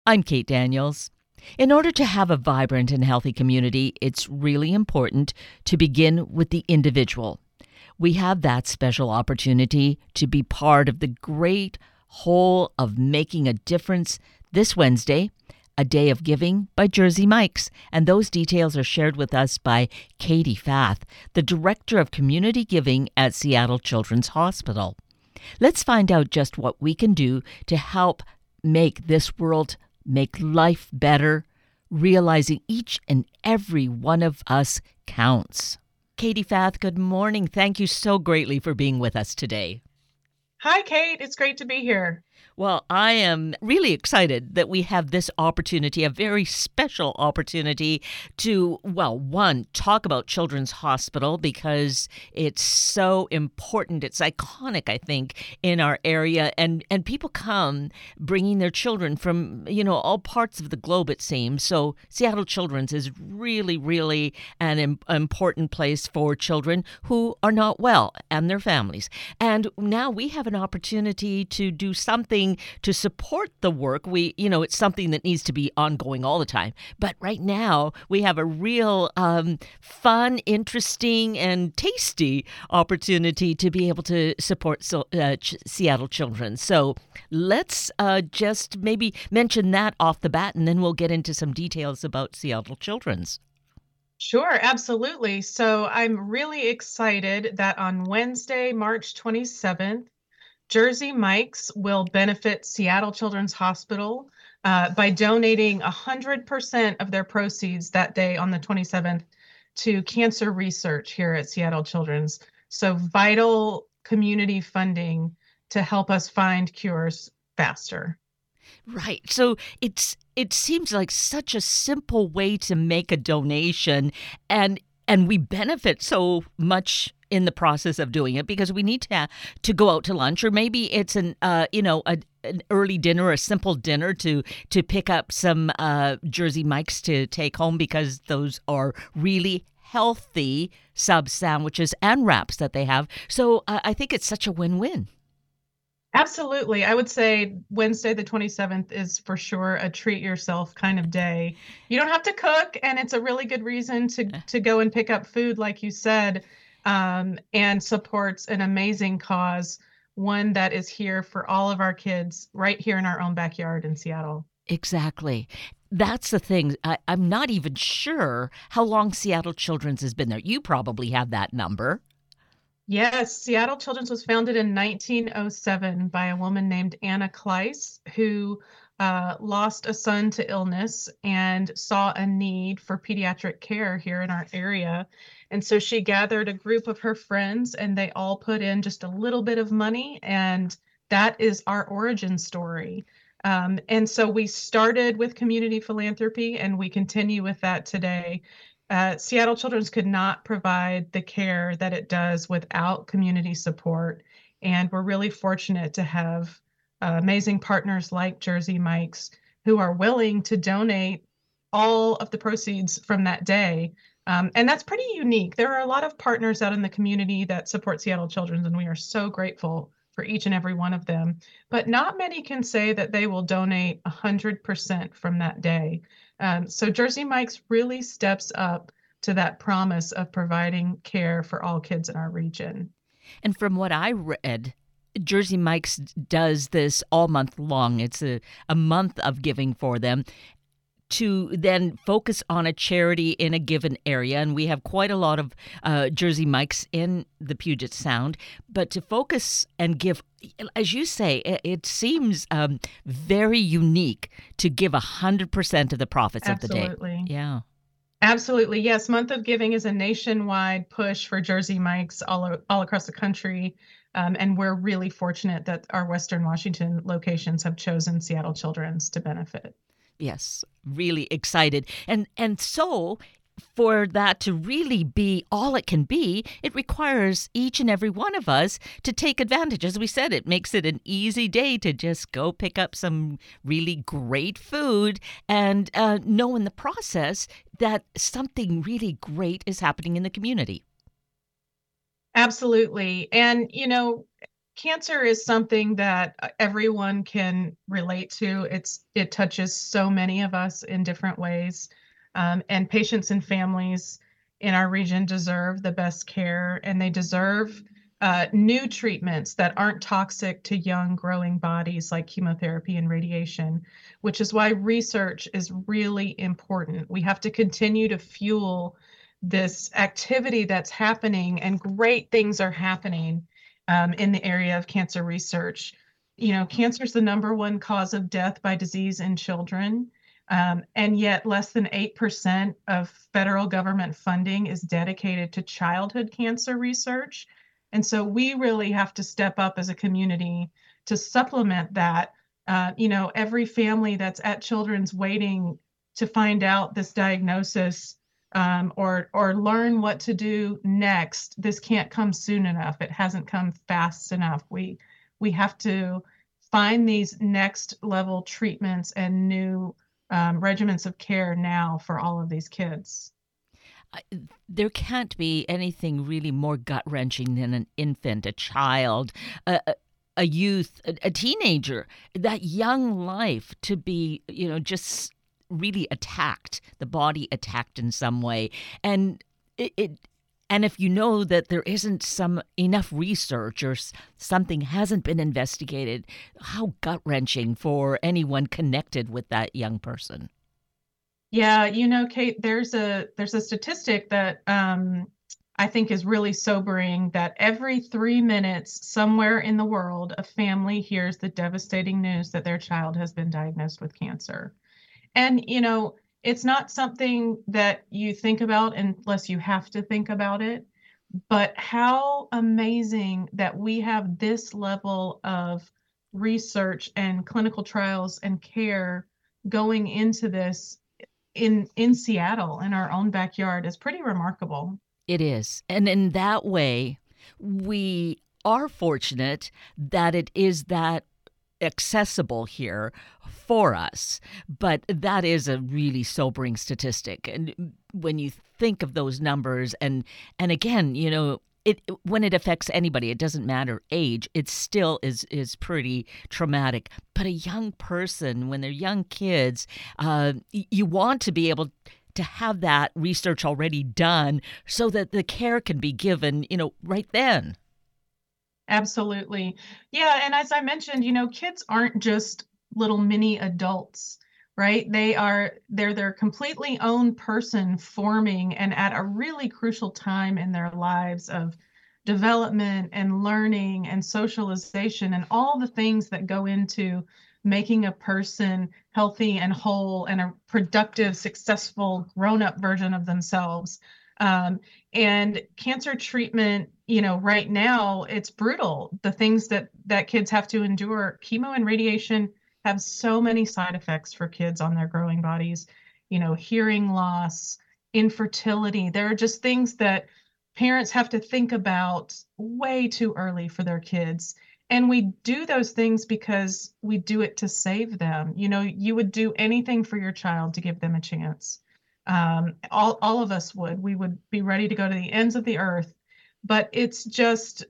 I'm Kate Daniels. In order to have a vibrant and healthy community, it's really important to begin with the individual. We have that special opportunity to be part of the great whole of making a difference this Wednesday, a day of giving by Jersey Mike's. And those details are shared with us by Katie Fath, the Director of Community Giving at Seattle Children's Hospital. Let's find out just what we can do to help make this world, make life better, realizing each and every one of us counts. Katie Fath, good morning. Thank you so greatly for being with us today. Hi, Kate. It's great to be here. Well, I am really excited that we have this opportunity, a very special opportunity to, well, one, talk about Children's Hospital because it's so important. It's iconic, I think, in our area. And people come bringing their children from, all parts of the globe, it seems. So Seattle Children's is really, really an important place for children who are not well and their families. And now we have an opportunity to do something to support the work. It's something that needs to be ongoing all the time. But right now, we have a real fun, interesting, and tasty opportunity to be able to support Seattle children. So let's just maybe mention that off the bat, and then we'll get into some details about Seattle Children's. Sure, absolutely. So I'm really excited that on Wednesday, March 27th, Jersey Mike's will benefit Seattle Children's Hospital by donating 100% of their proceeds that day on the 27th to cancer research here at Seattle Children's. So vital community funding to help us find cures faster. Right. So it seems like such a simple way to make a donation, and we benefit so much in the process of doing it because we need to go out to lunch, or maybe it's an early dinner, a simple dinner to pick up some Jersey Mike's to take home, because those are really healthy sub sandwiches and wraps that they have. So I think it's such a win-win. Absolutely. I would say Wednesday, the 27th is for sure a treat yourself kind of day. You don't have to cook, and it's a really good reason to go and pick up food, like you said, and supports an amazing cause, one that is here for all of our kids right here in our own backyard in Seattle. Exactly. That's the thing. I'm not even sure how long Seattle Children's has been there. You probably have that number. Yes, Seattle Children's was founded in 1907 by a woman named Anna Kleiss, who lost a son to illness and saw a need for pediatric care here in our area. And so she gathered a group of her friends, and they all put in just a little bit of money, and that is our origin story. And so we started with community philanthropy, and we continue with that today. Seattle Children's could not provide the care that it does without community support. And we're really fortunate to have amazing partners like Jersey Mike's who are willing to donate all of the proceeds from that day. And that's pretty unique. There are a lot of partners out in the community that support Seattle Children's, and we are so grateful for each and every one of them. But not many can say that they will donate 100% from that day. So Jersey Mike's really steps up to that promise of providing care for all kids in our region. And from what I read, Jersey Mike's does this all month long. It's a month of giving for them to then focus on a charity in a given area. And we have quite a lot of Jersey Mike's in the Puget Sound. But to focus and give, as you say, it seems very unique to give 100% of the profits of the day. Absolutely. Yeah. Absolutely. Yes. Month of Giving is a nationwide push for Jersey Mike's all across the country. And we're really fortunate that our Western Washington locations have chosen Seattle Children's to benefit. Yes, really excited. And so for that to really be all it can be, it requires each and every one of us to take advantage. As we said, it makes it an easy day to just go pick up some really great food and know in the process that something really great is happening in the community. Absolutely. And, cancer is something that everyone can relate to. It touches so many of us in different ways, and patients and families in our region deserve the best care, and they deserve new treatments that aren't toxic to young growing bodies like chemotherapy and radiation, which is why research is really important. We have to continue to fuel this activity that's happening, and great things are happening in the area of cancer research. You know, cancer is the number one cause of death by disease in children. And yet, less than 8% of federal government funding is dedicated to childhood cancer research. And so we really have to step up as a community to supplement that. You know, every family that's at Children's waiting to find out this diagnosis, or learn what to do next. This can't come soon enough. It hasn't come fast enough. We have to find these next level treatments and new regimens of care now for all of these kids. There can't be anything really more gut wrenching than an infant, a child, a youth, a teenager, that young life to be, just really attacked, the body attacked in some way. And and if you know that there isn't some enough research or something hasn't been investigated, how gut-wrenching for anyone connected with that young person. Yeah, you know, Kate, there's a statistic that I think is really sobering, that every 3 minutes somewhere in the world, a family hears the devastating news that their child has been diagnosed with cancer. And, you know, it's not something that you think about unless you have to think about it. But how amazing that we have this level of research and clinical trials and care going into this in Seattle, in our own backyard, is pretty remarkable. It is. And in that way, we are fortunate that it is that accessible here for us. But that is a really sobering statistic. And when you think of those numbers, and again, it when it affects anybody, it doesn't matter age, it still is pretty traumatic. But a young person, when they're young kids, you want to be able to have that research already done so that the care can be given, right then. Absolutely. Yeah, and as I mentioned, you know, kids aren't just little mini adults, right? They're their completely own person, forming and at a really crucial time in their lives of development and learning and socialization and all the things that go into making a person healthy and whole and a productive, successful, grown-up version of themselves. Um, and cancer treatment, you know, right now it's brutal. The things that kids have to endure, chemo and radiation have so many side effects for kids on their growing bodies. You know, hearing loss, infertility. There are just things that parents have to think about way too early for their kids. And we do those things because we do it to save them. You know, you would do anything for your child to give them a chance. All of us would. We would be ready to go to the ends of the earth. But it's just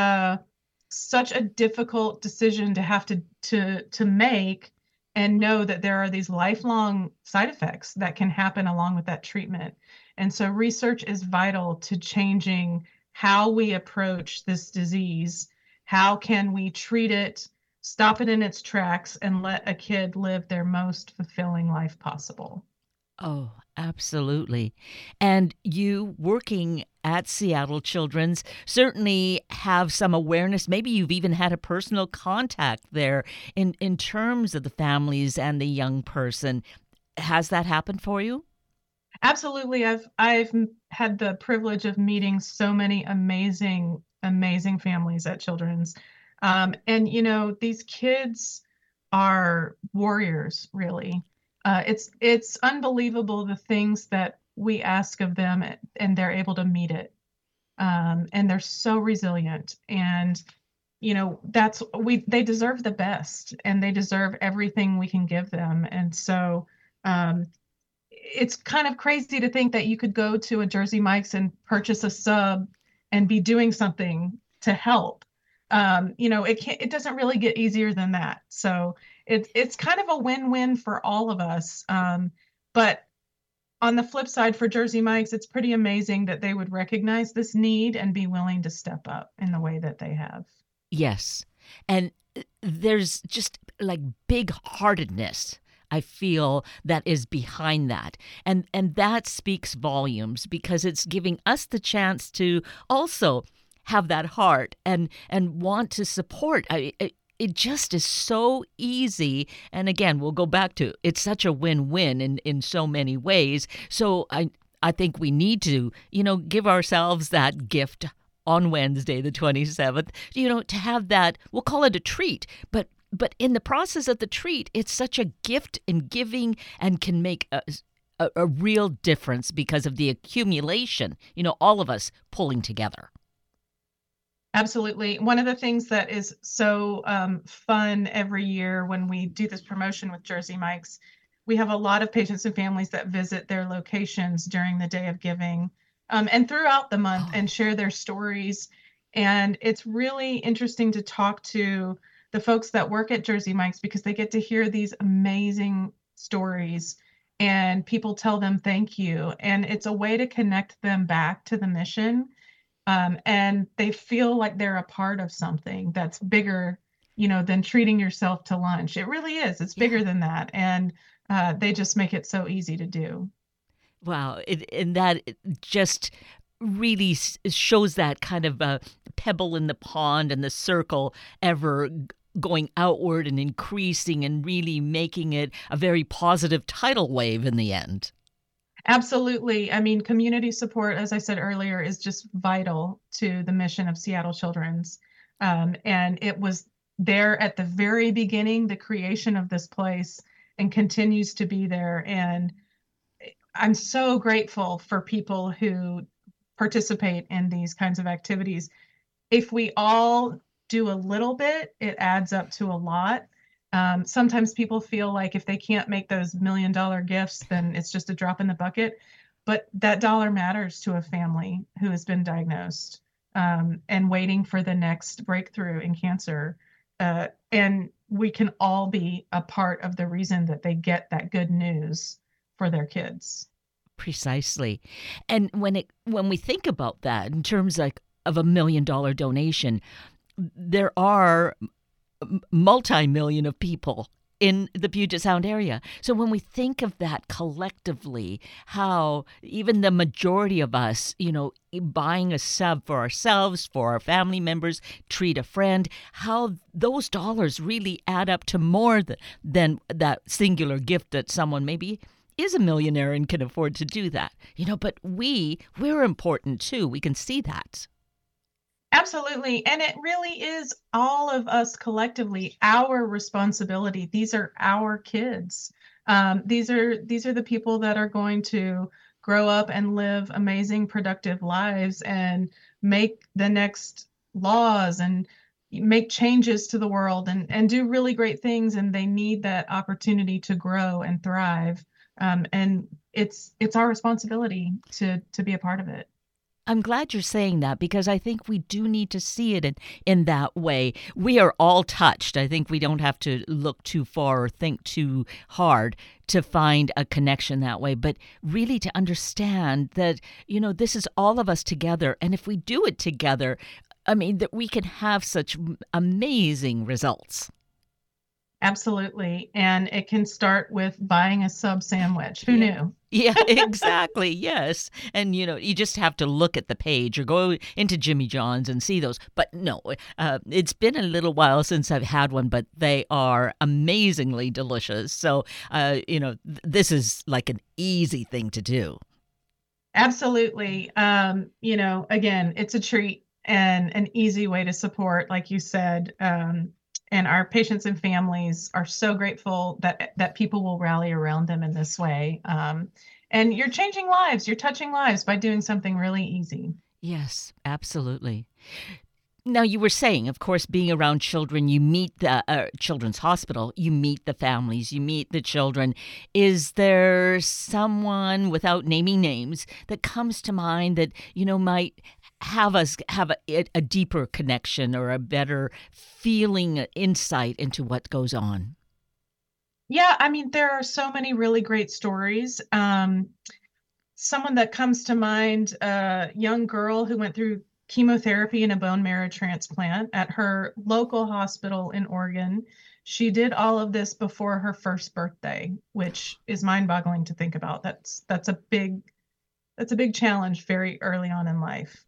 such a difficult decision to have to make, and know that there are these lifelong side effects that can happen along with that treatment. And so research is vital to changing how we approach this disease. How can we treat it, stop it in its tracks, and let a kid live their most fulfilling life possible? Oh, absolutely. And you working at Seattle Children's certainly have some awareness. Maybe you've even had a personal contact there in terms of the families and the young person. Has that happened for you? Absolutely. I've had the privilege of meeting so many amazing families at Children's. And you know, these kids are warriors, really. It's unbelievable the things that we ask of them, and they're able to meet it. And they're so resilient. And you know, they deserve the best, and they deserve everything we can give them. And so um, it's kind of crazy to think that you could go to a Jersey Mike's and purchase a sub and be doing something to help. It doesn't really get easier than that. So it's kind of a win-win for all of us. But on the flip side, for Jersey Mike's, it's pretty amazing that they would recognize this need and be willing to step up in the way that they have. Yes. And there's just like big heartedness. I feel that is behind that. And that speaks volumes because it's giving us the chance to also have that heart and want to support. It just is so easy. And again, we'll go back to it's such a win-win in so many ways. So I think we need to, give ourselves that gift on Wednesday, the 27th, to have that, we'll call it a treat, but in the process of the treat, it's such a gift in giving and can make a real difference because of the accumulation, all of us pulling together. Absolutely. One of the things that is so fun every year when we do this promotion with Jersey Mike's, we have a lot of patients and families that visit their locations during the day of giving and throughout the month and share their stories. And it's really interesting to talk to the folks that work at Jersey Mike's because they get to hear these amazing stories and people tell them thank you. And it's a way to connect them back to the mission. And they feel like they're a part of something that's bigger, than treating yourself to lunch. It really is. It's bigger than that. And they just make it so easy to do. Wow. And that just really shows that kind of a pebble in the pond and the circle ever going outward and increasing and really making it a very positive tidal wave in the end. Absolutely. I mean, community support, as I said earlier, is just vital to the mission of Seattle Children's. And it was there at the very beginning, the creation of this place, and continues to be there. And I'm so grateful for people who participate in these kinds of activities. If we all do a little bit, it adds up to a lot. Sometimes people feel like if they can't make those $1 million gifts, then it's just a drop in the bucket. But that dollar matters to a family who has been diagnosed and waiting for the next breakthrough in cancer. And we can all be a part of the reason that they get that good news for their kids. Precisely. And when we think about that in terms of a $1 million donation, there are multi-million of people in the Puget Sound area. So when we think of that collectively, how even the majority of us, buying a sub for ourselves, for our family members, treat a friend, how those dollars really add up to more than that singular gift that someone maybe is a millionaire and can afford to do that. But we're important too. We can see that. Absolutely. And it really is all of us collectively, our responsibility. These are our kids. These are the people that are going to grow up and live amazing, productive lives and make the next laws and make changes to the world and do really great things. And they need that opportunity to grow and thrive. And it's our responsibility to be a part of it. I'm glad you're saying that because I think we do need to see it in that way. We are all touched. I think we don't have to look too far or think too hard to find a connection that way, but really to understand that, this is all of us together. And if we do it together, that we can have such amazing results. Absolutely. And it can start with buying a sub sandwich. Who knew? Yeah, exactly. Yes. And, you just have to look at the page or go into Jimmy John's and see those. But no, it's been a little while since I've had one, but they are amazingly delicious. So, this is like an easy thing to do. Absolutely. Again, it's a treat and an easy way to support, like you said. And our patients and families are so grateful that people will rally around them in this way. And you're changing lives, you're touching lives by doing something really easy. Yes, absolutely. Now, you were saying, of course, being around children, you meet the children's hospital, you meet the families, you meet the children. Is there someone, without naming names, that comes to mind that, might have us have a deeper connection or a better feeling, insight into what goes on? Yeah, I mean, there are so many really great stories. Someone that comes to mind, a young girl who went through chemotherapy and a bone marrow transplant at her local hospital in Oregon. She did all of this before her first birthday, which is mind-boggling to think about. That's a big challenge very early on in life.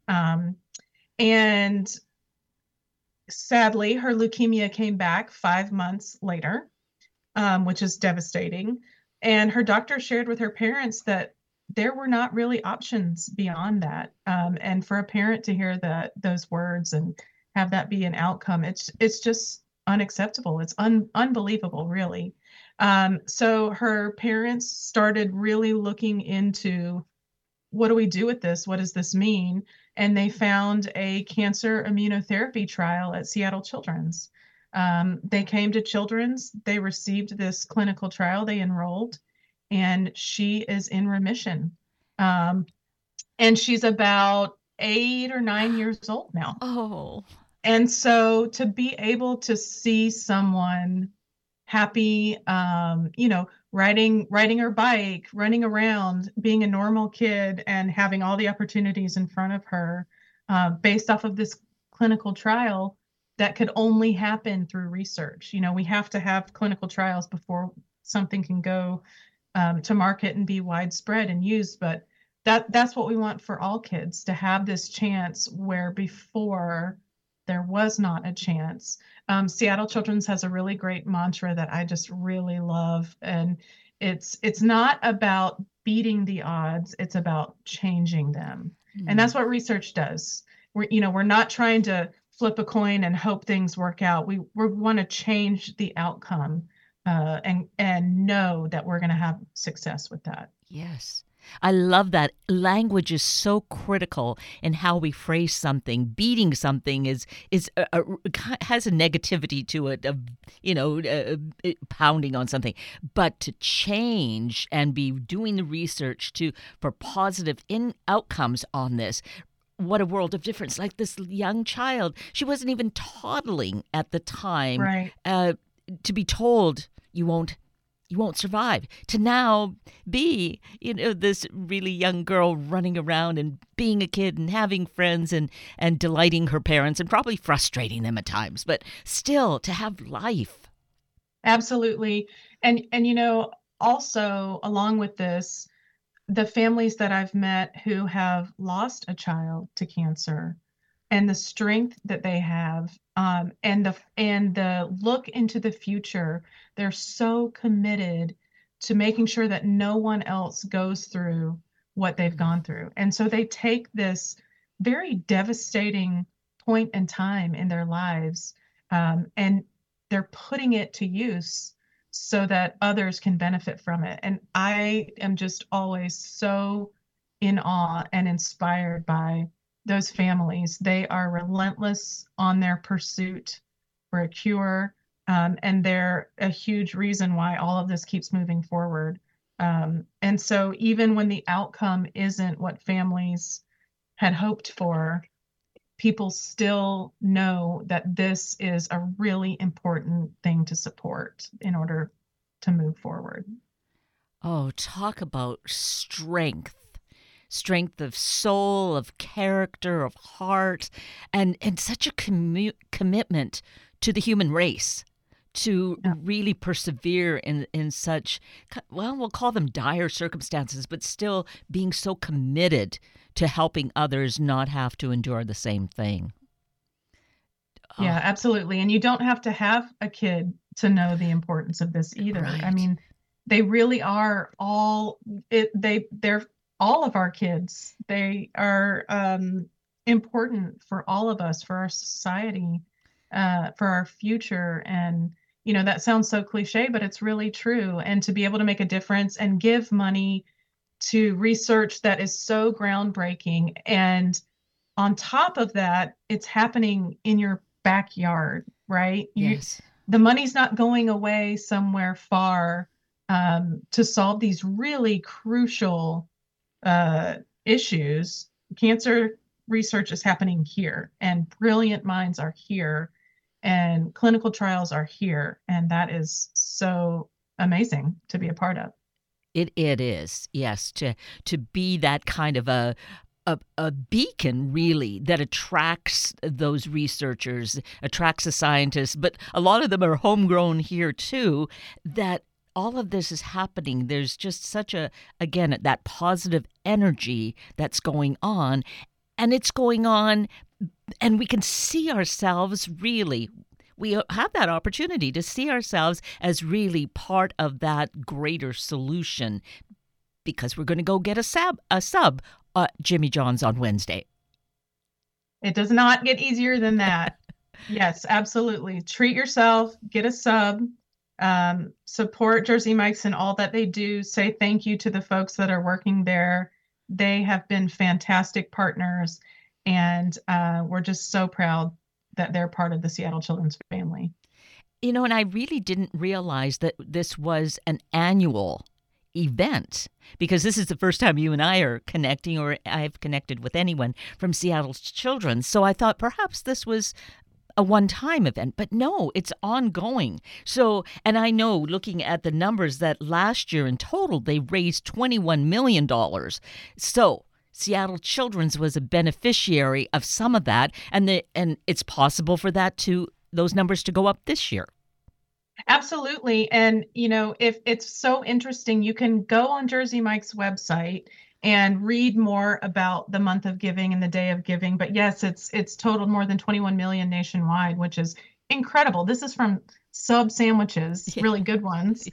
And sadly, her leukemia came back 5 months later, which is devastating. And her doctor shared with her parents that there were not really options beyond that. And for a parent to hear those words and have that be an outcome, it's just unacceptable. It's unbelievable, really. So her parents started really looking into, what do we do with this? What does this mean? And they found a cancer immunotherapy trial at Seattle Children's. They came to Children's, they received this clinical trial, they enrolled, and she is in remission. Um, and she's about 8 or 9 years old now. Oh, And so to be able to see someone happy, riding her bike, running around, being a normal kid, and having all the opportunities in front of her, based off of this clinical trial that could only happen through research. We have to have clinical trials before something can go to market and be widespread and used. But that's what we want for all kids, to have this chance where before there was not a chance. Seattle Children's has a really great mantra that I just really love, and it's not about beating the odds, it's about changing them. And that's what research does. We're not trying to flip a coin and hope things work out. We want to change the outcome, and know that we're going to have success with that. yes. I love that. Language is so critical in how we phrase something. Beating something has a negativity to it of pounding on something. But to change and be doing the research for positive outcomes on this, what a world of difference. Like this young child, she wasn't even toddling at the time. Right. To be told you won't survive, to now be this really young girl running around and being a kid and having friends and delighting her parents and probably frustrating them at times, but still to have life. Absolutely. And also along with this, the families that I've met who have lost a child to cancer, and the strength that they have, and the look into the future, they're so committed to making sure that no one else goes through what they've gone through. And so they take this very devastating point in time in their lives, and they're putting it to use so that others can benefit from it. And I am just always so in awe and inspired by those families. They are relentless on their pursuit for a cure, and they're a huge reason why all of this keeps moving forward. And so even when the outcome isn't what families had hoped for, people still know that this is a really important thing to support in order to move forward. Oh, talk about strength of soul, of character, of heart, and such a commitment to the human race to Yeah. really persevere in such, well, we'll call them dire circumstances, but still being so committed to helping others not have to endure the same thing. Yeah, Oh, absolutely. And you don't have to have a kid to know the importance of this either. I right. mean, they really are they're all of our kids. They are important for all of us, for our society, for our future. And that sounds so cliche, but it's really true. And to be able to make a difference and give money to research that is so groundbreaking, and on top of that, it's happening in your backyard, right? Yes. The money's not going away somewhere far to solve these really crucial uh, issues. Cancer research is happening here, and brilliant minds are here, and clinical trials are here, and that is so amazing to be a part of. It is, yes, to be that kind of a beacon, really, that attracts those researchers, attracts the scientists, but a lot of them are homegrown here too, that all of this is happening. There's just such again, that positive energy that's going on, and it's going on, and we can see ourselves really. We have that opportunity to see ourselves as really part of that greater solution because we're going to go get a sub Jimmy John's on Wednesday. It does not get easier than that. Yes, absolutely. Treat yourself, get a sub, support Jersey Mike's and all that they do. Say thank you to the folks that are working there. They have been fantastic partners, and we're just so proud that they're part of the Seattle Children's family. And I really didn't realize that this was an annual event because this is the first time you and I are connecting, or I've connected with anyone from Seattle Children's. So I thought perhaps this was a one-time event, but no, it's ongoing. So, and I know looking at the numbers that last year in total, they raised $21 million. So Seattle Children's was a beneficiary of some of that, and it's possible for those numbers to go up this year. Absolutely. And, if it's so interesting, you can go on Jersey Mike's website and read more about the month of giving and the day of giving. But yes, it's totaled more than 21 million nationwide, which is incredible. This is from sub sandwiches, really good ones.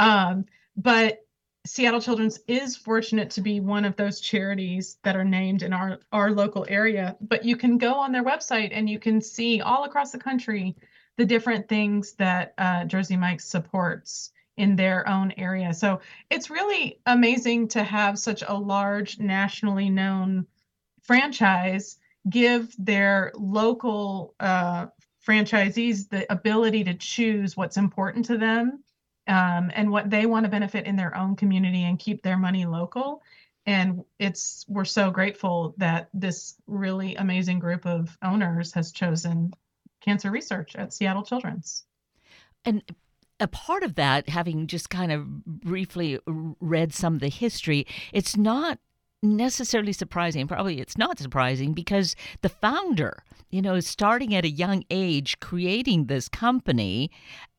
But Seattle Children's is fortunate to be one of those charities that are named in our local area. But you can go on their website and you can see all across the country the different things that Jersey Mike's supports in their own area. So it's really amazing to have such a large, nationally known franchise give their local franchisees the ability to choose what's important to them and what they want to benefit in their own community and keep their money local. And we're so grateful that this really amazing group of owners has chosen cancer research at Seattle Children's. And a part of that, having just kind of briefly read some of the history, it's not necessarily surprising. Probably it's not surprising because the founder, starting at a young age, creating this company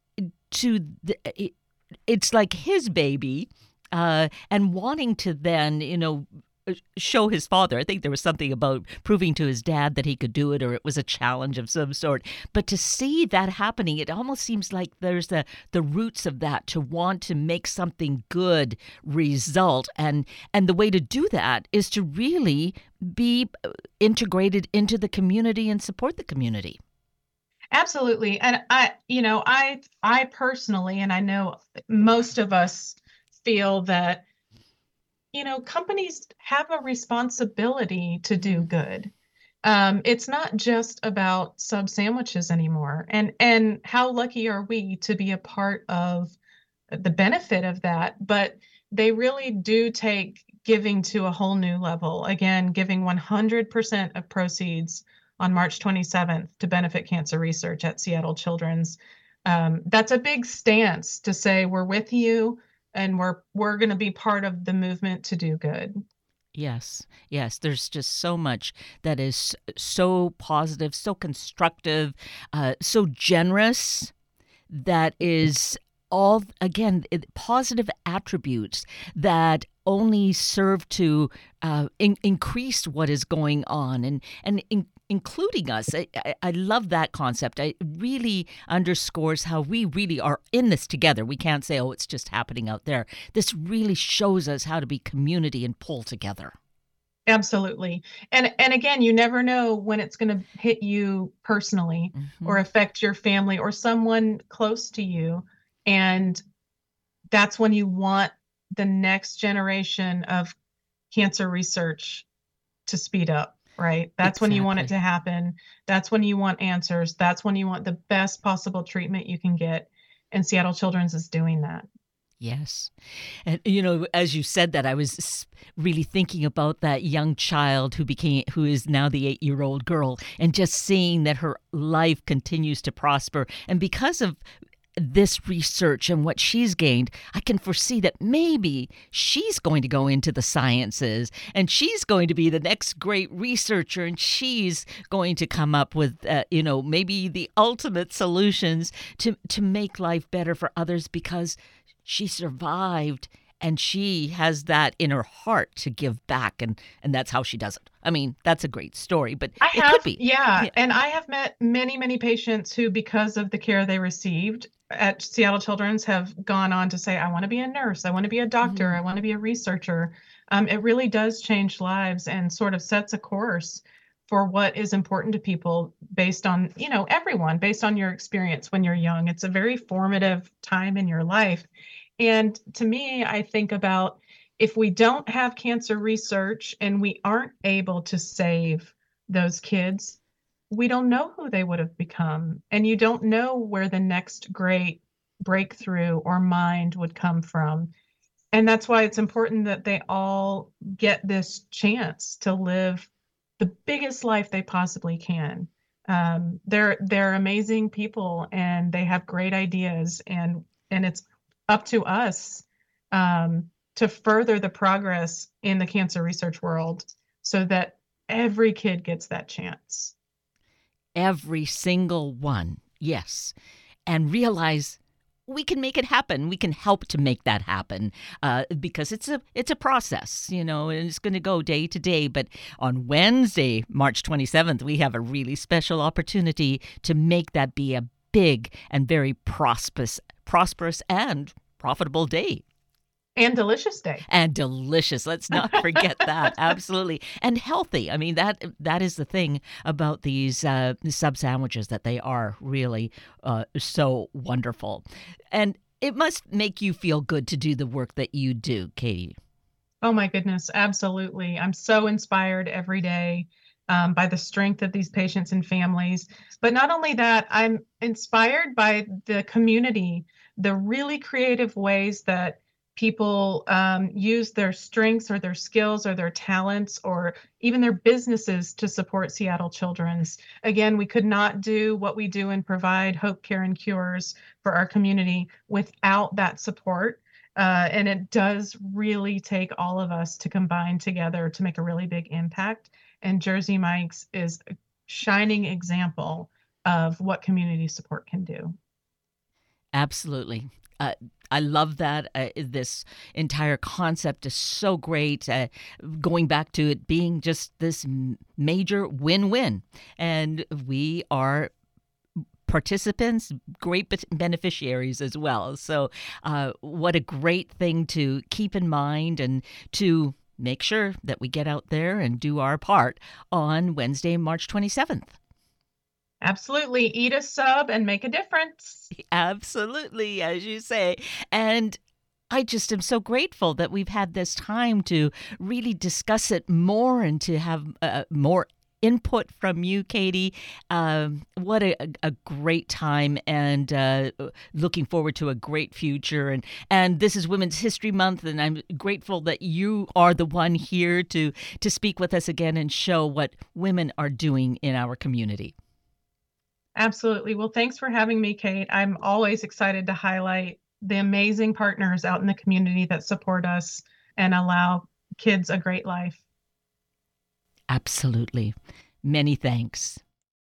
it's like his baby, and wanting to then, show his father. I think there was something about proving to his dad that he could do it, or it was a challenge of some sort. But to see that happening, it almost seems like there's the roots of that, to want to make something good result. And the way to do that is to really be integrated into the community and support the community. Absolutely. And I personally, and I know most of us feel that companies have a responsibility to do good. It's not just about sub sandwiches anymore. And how lucky are we to be a part of the benefit of that? But they really do take giving to a whole new level. Again, giving 100% of proceeds on March 27th to benefit cancer research at Seattle Children's. That's a big stance to say we're with you, and we're going to be part of the movement to do good. Yes, yes. There's just so much that is so positive, so constructive, so generous, that is all, again, positive attributes that only serve to increase what is going on and including us. I love that concept. It really underscores how we really are in this together. We can't say, oh, it's just happening out there. This really shows us how to be community and pull together. Absolutely. And again, you never know when it's going to hit you personally or affect your family or someone close to you. And that's when you want the next generation of cancer research to speed up. right? That's when you want it Exactly. to happen. That's when you want answers. That's when you want the best possible treatment you can get. And Seattle Children's is doing that. Yes. And as you said that, I was really thinking about that young child who is now the 8-year-old girl, and just seeing that her life continues to prosper. And because of this research and what she's gained, I can foresee that maybe she's going to go into the sciences and she's going to be the next great researcher, and she's going to come up with, maybe the ultimate solutions to make life better for others, because she survived and she has that in her heart to give back, and that's how she does it. I mean, that's a great story, but I it could have, be. yeah, Yeah. and I have met many, many patients who, because of the care they received at Seattle Children's, have gone on to say, I want to be a nurse, I want to be a doctor, Mhm. I want to be a researcher. It really does change lives and sort of sets a course for what is important to people based on, everyone, based on your experience when you're young. It's a very formative time in your life. And to me, I think about, if we don't have cancer research and we aren't able to save those kids, we don't know who they would have become. And you don't know where the next great breakthrough or mind would come from. And that's why it's important that they all get this chance to live the biggest life they possibly can. They're amazing people and they have great ideas, and it's up to us, to further the progress in the cancer research world so that every kid gets that chance. Every single one. Yes. And realize we can make it happen. We can help to make that happen, because it's a process, and it's going to go day to day. But on Wednesday, March 27th, we have a really special opportunity to make that be a big and very prosperous and profitable day. And delicious day. And delicious. Let's not forget that. Absolutely. And healthy. I mean, that is the thing about these sub sandwiches, that they are really so wonderful. And it must make you feel good to do the work that you do, Katie. Oh my goodness, absolutely. I'm so inspired every day, by the strength of these patients and families. But not only that, I'm inspired by the community, the really creative ways that people, use their strengths or their skills or their talents or even their businesses to support Seattle Children's. Again, we could not do what we do and provide hope, care, and cures for our community without that support. And it does really take all of us to combine together to make a really big impact. And Jersey Mike's is a shining example of what community support can do. Absolutely. Uh, I love that. This entire concept is so great. Going back to it being just this major win win. And we are participants, great beneficiaries as well. So, what a great thing to keep in mind, and to make sure that we get out there and do our part on Wednesday, March 27th. Absolutely. Eat a sub and make a difference. Absolutely, as you say. And I just am so grateful that we've had this time to really discuss it more, and to have more input from you, Katie. What a great time, and looking forward to a great future. And this is Women's History Month, and I'm grateful that you are the one here to speak with us again and show what women are doing in our community. Absolutely. Well, thanks for having me, Kate. I'm always excited to highlight the amazing partners out in the community that support us and allow kids a great life. Absolutely. Many thanks.